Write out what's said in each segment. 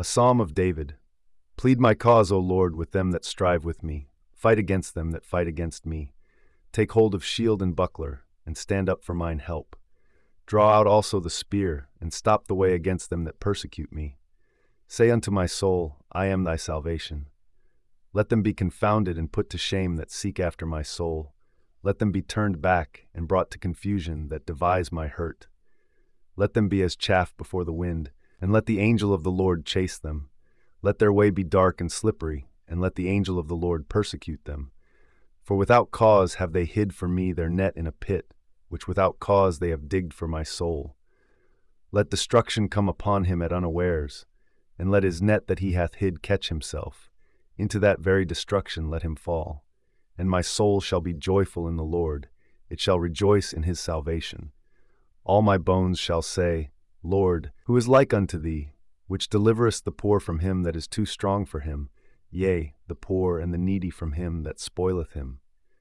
A psalm of David. Plead my cause, O Lord, with them that strive with me. Fight against them that fight against me. Take hold of shield and buckler, and stand up for mine help. Draw out also the spear, and stop the way against them that persecute me. Say unto my soul, I am thy salvation. Let them be confounded and put to shame that seek after my soul. Let them be turned back and brought to confusion that devise my hurt. Let them be as chaff before the wind, and let the angel of the Lord chase them. Let their way be dark and slippery, and let the angel of the Lord persecute them. For without cause have they hid for me their net in a pit, which without cause they have digged for my soul. Let destruction come upon him at unawares, and let his net that he hath hid catch himself. Into that very destruction let him fall. And my soul shall be joyful in the Lord, it shall rejoice in his salvation. All my bones shall say, Lord, who is like unto thee, which deliverest the poor from him that is too strong for him, yea, the poor and the needy from him that spoileth him.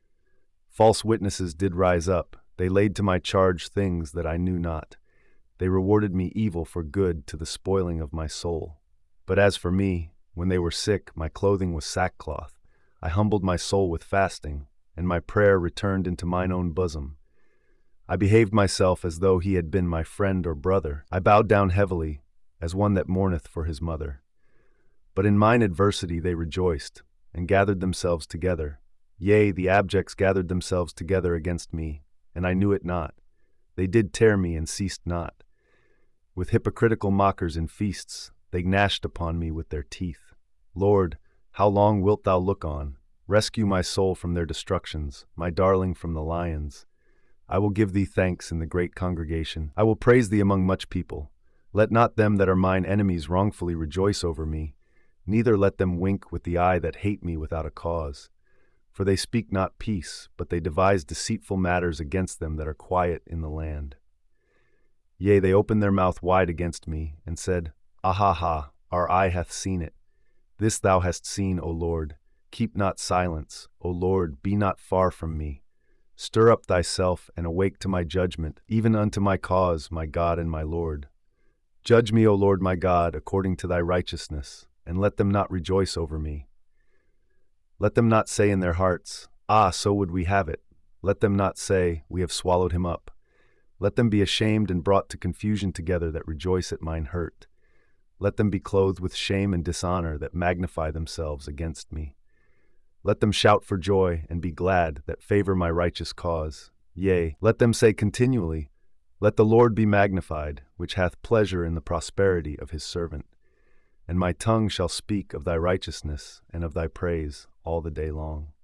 False witnesses did rise up, they laid to my charge things that I knew not. They rewarded me evil for good to the spoiling of my soul. But as for me, when they were sick, my clothing was sackcloth. I humbled my soul with fasting, and my prayer returned into mine own bosom. I behaved myself as though he had been my friend or brother. I bowed down heavily, as one that mourneth for his mother. But in mine adversity they rejoiced, and gathered themselves together. Yea, the abjects gathered themselves together against me, and I knew it not. They did tear me and ceased not. With hypocritical mockers in feasts, they gnashed upon me with their teeth. Lord, how long wilt thou look on? Rescue my soul from their destructions, my darling from the lions. I will give thee thanks in the great congregation. I will praise thee among much people. Let not them that are mine enemies wrongfully rejoice over me, neither let them wink with the eye that hate me without a cause. For they speak not peace, but they devise deceitful matters against them that are quiet in the land. Yea, they opened their mouth wide against me, and said, Ahaha, our eye hath seen it. This thou hast seen, O Lord. Keep not silence, O Lord, be not far from me. Stir up thyself, and awake to my judgment, even unto my cause, my God and my Lord. Judge me, O Lord my God, according to thy righteousness, and let them not rejoice over me. Let them not say in their hearts, Ah, so would we have it. Let them not say, We have swallowed him up. Let them be ashamed and brought to confusion together that rejoice at mine hurt. Let them be clothed with shame and dishonor that magnify themselves against me. Let them shout for joy and be glad that favor my righteous cause. Yea, let them say continually, Let the Lord be magnified, which hath pleasure in the prosperity of his servant. And my tongue shall speak of thy righteousness and of thy praise all the day long.